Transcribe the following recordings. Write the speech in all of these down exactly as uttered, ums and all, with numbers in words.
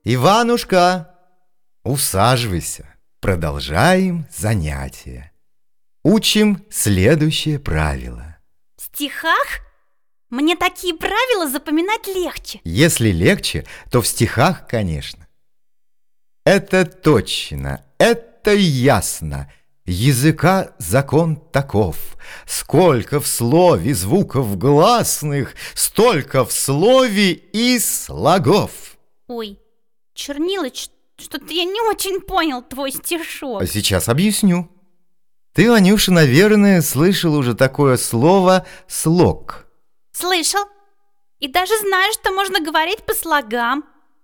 Иванушка, усаживайся. Продолжаем занятие. Учим следующее правило. В стихах? Мне такие правила запоминать легче. Если легче, то в стихах, конечно. Это точно, это ясно. Языка закон таков: сколько в слове звуков гласных, столько в слове и слогов. Ой, Чернилыч, что-то я не очень понял твой стишок. Сейчас объясню. Ты, Ванюша, наверное, слышал уже такое слово «слог». Слышал. И даже знаю, что можно говорить по слогам.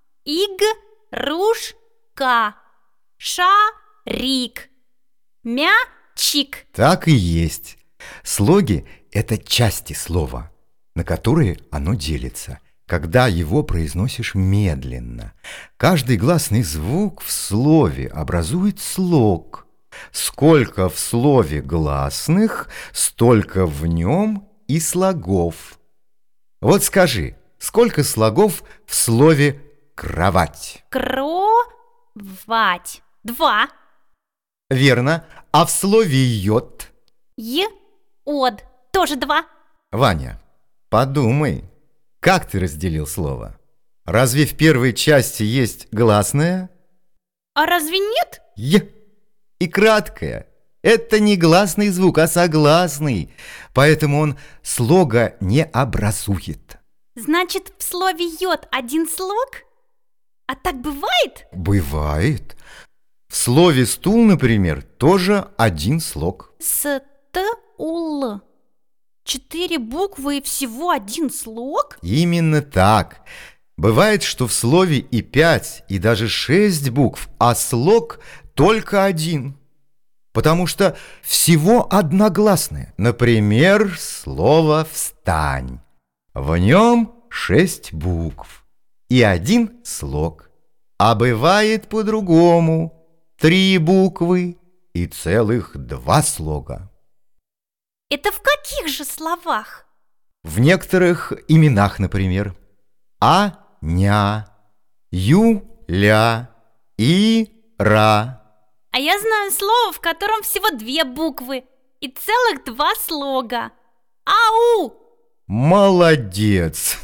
Игрушка, шарик, мячик. Так и есть. Слоги – это части слова, на которые оно делится, когда его произносишь медленно. Каждый гласный звук в слове образует слог. Сколько в слове гласных, столько в нем и слогов. Вот скажи, сколько слогов в слове «кровать»? Кровать. Два. Верно. А в слове «йод»? Е-од. Тоже два. Ваня, подумай, как ты разделил слово? Разве в первой части есть гласное? А разве нет? Е. И краткое. Это не гласный звук, а согласный. Поэтому он слога не образует. Значит, в слове «йод» один слог? А так бывает? Бывает. В слове «стул», например, тоже один слог. С-т-у-л. Четыре буквы и всего один слог? Именно так. Бывает, что в слове и пять, и даже шесть букв, а слог только один. Потому что всего одногласное. Например, слово «встань». В нем шесть букв и один слог. А бывает по-другому. Три буквы и целых два слога. Это в каких же словах? В некоторых именах, например. Аня, Юля, Ира. А я знаю слово, в котором всего две буквы и целых два слога. Ау! Молодец!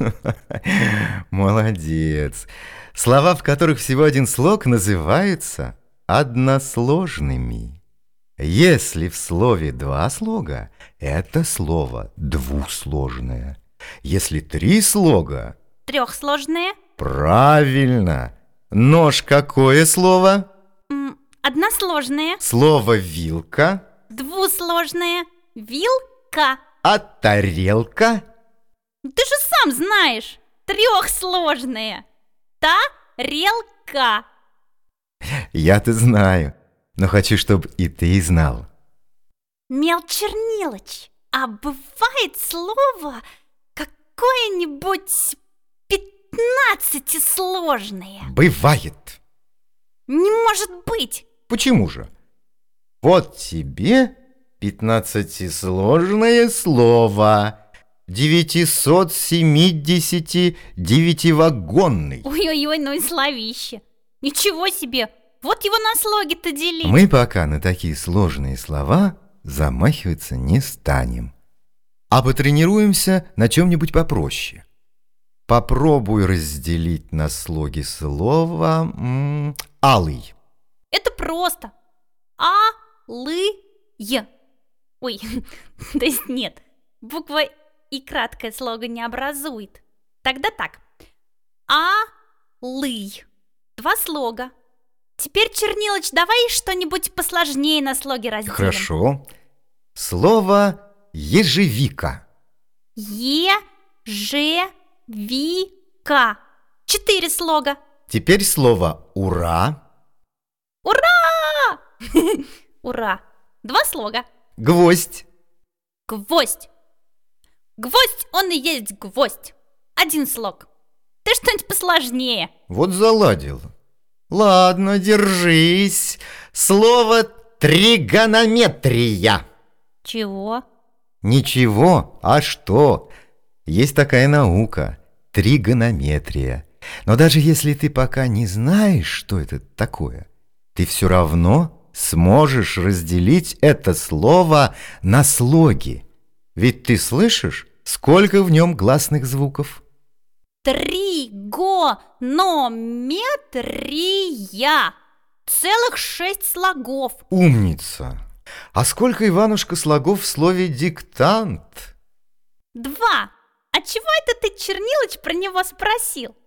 Молодец! Слова, в которых всего один слог, называются односложными. Если в слове два слога, это слово двусложное. Если три слога... Трехсложные. Правильно! Нож какое слово? Односложные. Слово «вилка». Двусложные. Вилка. А тарелка? Ты же сам знаешь. Трехсложные. Тарелка. Я-то знаю, но хочу, чтобы и ты знал. Мел Чернилыч, а бывает слово какое-нибудь пятнадцатисложное? Бывает. Не может быть. Почему же? Вот тебе пятнадцатисложное слово. девятисотсемидесятидевятивагонный. Ой-ой-ой, ну и словище. Ничего себе, вот его на слоги-то делить. Мы пока на такие сложные слова замахиваться не станем, а потренируемся на чем-нибудь попроще. Попробуй разделить на слоги слово м- «алый». Это просто. А-лы-е. Ой, то есть нет, буква и краткое слога не образует. Тогда так. А-лый. Два слога. Теперь, Чернилыч, давай что-нибудь посложнее на слоги разделим. Хорошо. Слово «ежевика». Е-же-ви-ка. Четыре слога. Теперь слово «ура». Ура! Ура. Два слога. Гвоздь. Гвоздь. Гвоздь, он и есть гвоздь. Один слог. Ты что-нибудь посложнее. Вот заладил. Ладно, держись. Слово «тригонометрия». Чего? Ничего, а что? Есть такая наука – тригонометрия. Но даже если ты пока не знаешь, что это такое, ты все равно сможешь разделить это слово на слоги. Ведь ты слышишь, сколько в нем гласных звуков? Тригонометрия. Целых шесть слогов. Умница! А сколько, Иванушка, слогов в слове «диктант»? Два. А чего это ты, Чернилыч, про него спросил?